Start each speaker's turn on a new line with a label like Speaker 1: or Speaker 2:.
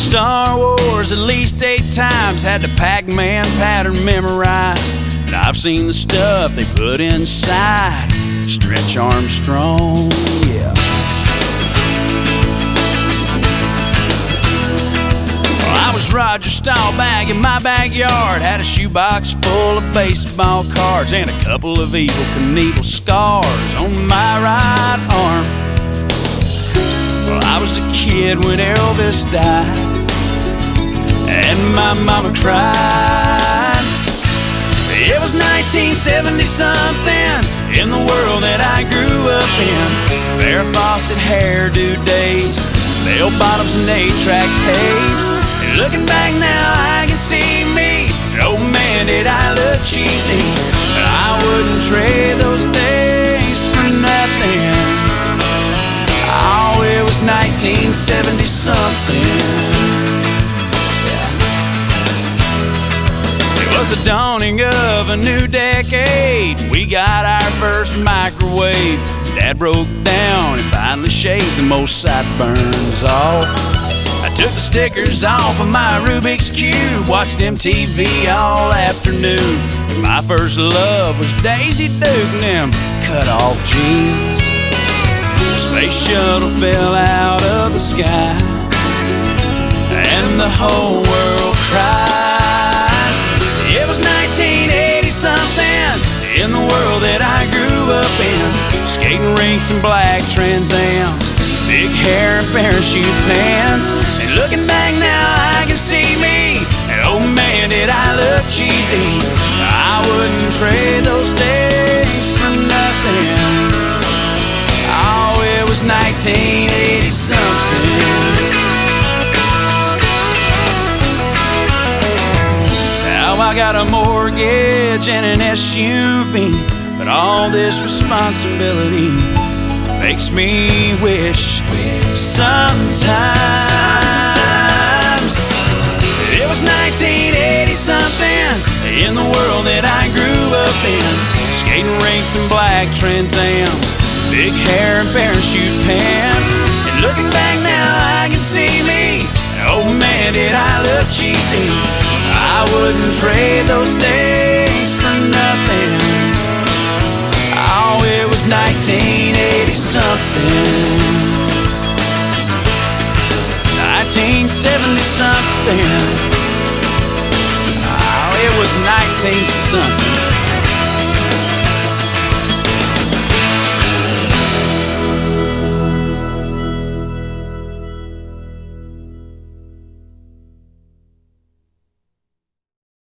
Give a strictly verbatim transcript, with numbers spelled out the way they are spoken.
Speaker 1: Star Wars at least eight times, had the Pac-Man pattern memorized. And I've seen the stuff they put inside Stretch Armstrong, yeah. Well, I was Roger Staubach in my backyard, had a shoebox full of baseball cards and a couple of Evel Knievel scars on my right arm. Well, I was a kid when Elvis died, and my mama cried. It was nineteen seventy something in the world that I grew up in. Farrah Fawcett hairdo days, bell bottoms and eight-track tapes. And looking back now, I can see me. Oh man, did I look cheesy. But I wouldn't trade those days for nothing. Oh, it was nineteen seventy something. It was the dawning of a new decade. We got our first microwave. Dad broke down and finally shaved the most sideburns off. I took the stickers off of my Rubik's Cube, watched M T V all afternoon. My first love was Daisy Duke and them cut-off jeans. The space shuttle fell out of the sky, and the whole world cried. It was nineteen eighty something in the world that I grew up in. Skating rinks and black Trans Ams, big hair and parachute pants. And looking back now, I can see me. And oh man, did I look cheesy. I wouldn't trade those days for nothing. Oh, it was nineteen eighty something. I got a mortgage and an S U V, but all this responsibility makes me wish sometimes. It was nineteen eighty something in the world that I grew up in. Skating rinks and black Trans Ams, big hair and parachute pants. And looking back now, I can see me. Oh man, did I look cheesy. I wouldn't trade those days for nothing. Oh, it was nineteen eighty something. nineteen seventy something. Oh, it was nineteen something.